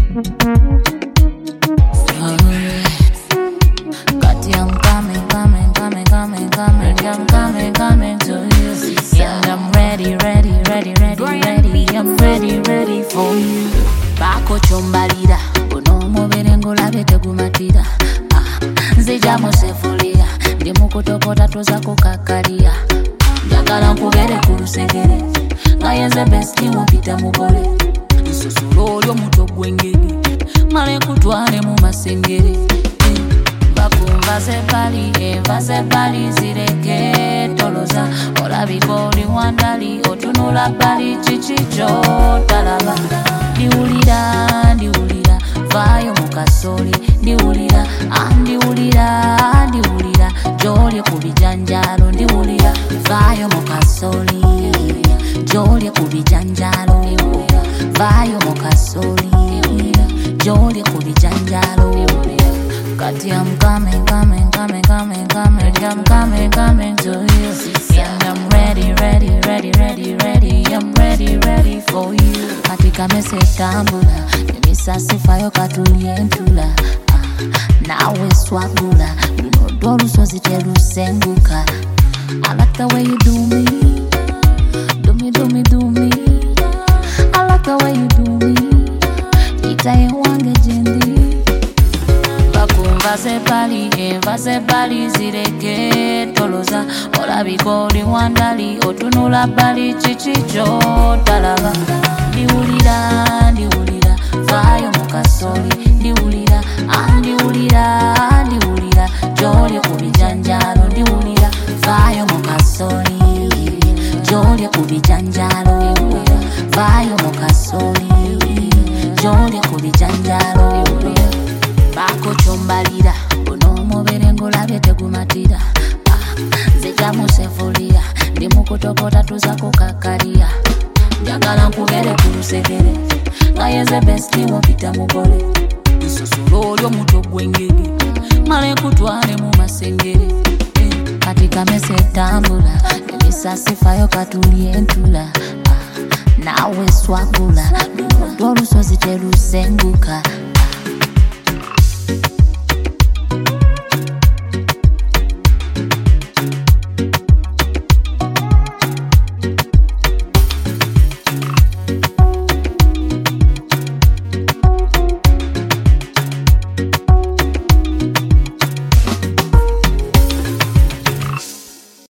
Kati I'm coming to you. And I'm ready I'm ready for you. Bako chombalira Uno mubere ngulabe tegumatira Nzija musefulia Ndi mukutokota tuza kukakalia Njagala nkugere kulusegere Ngayenze besti mupita mugole Nsusulo olyo muto gwengeri Male kutwale mu masengere Bakumva sebali zireke toloza Olabika oli wandali otunula bali chichicho talaba Ndiwulira vayo mukasoli Ndiwulira Jolye kubijanjalo Ndiwulira vayo mukasoli Jolye kubijanjalo Vayo mukasoli Jolye kubijanjalo Kati I'm coming to you. And I'm ready I'm ready for you. Kati kamese tambula Emisasifayo katuliyentula Nawe swagula Lunodo lusozi telusenguka I like the way you do me Do me I like the way you do me Itaye wange jendi Bakumva sebali zireke toloza Olabika oli wandali otunula bali chichicho talaba Ndiwulira vayo mukasoli Ndiwulira Jolye kubijanjalo Ndiwulira vayo mukasoli Jolye kubijanjalo Vayo mukasoli Jolye kubijanjalo Bako chombalira Uno mubere ngulabe tegumatira Nzija musefulia Ndi mukutokota tuza kukakalia Njagala nkugere kulusegere Ngayenze besti mupita mugole Nsusulo olyo muto gwengeri Male kutwale mu masengere Kati kamese tambula Emisasifayo katuliyentula Nawe swagula Lunodo lusozi telusenguka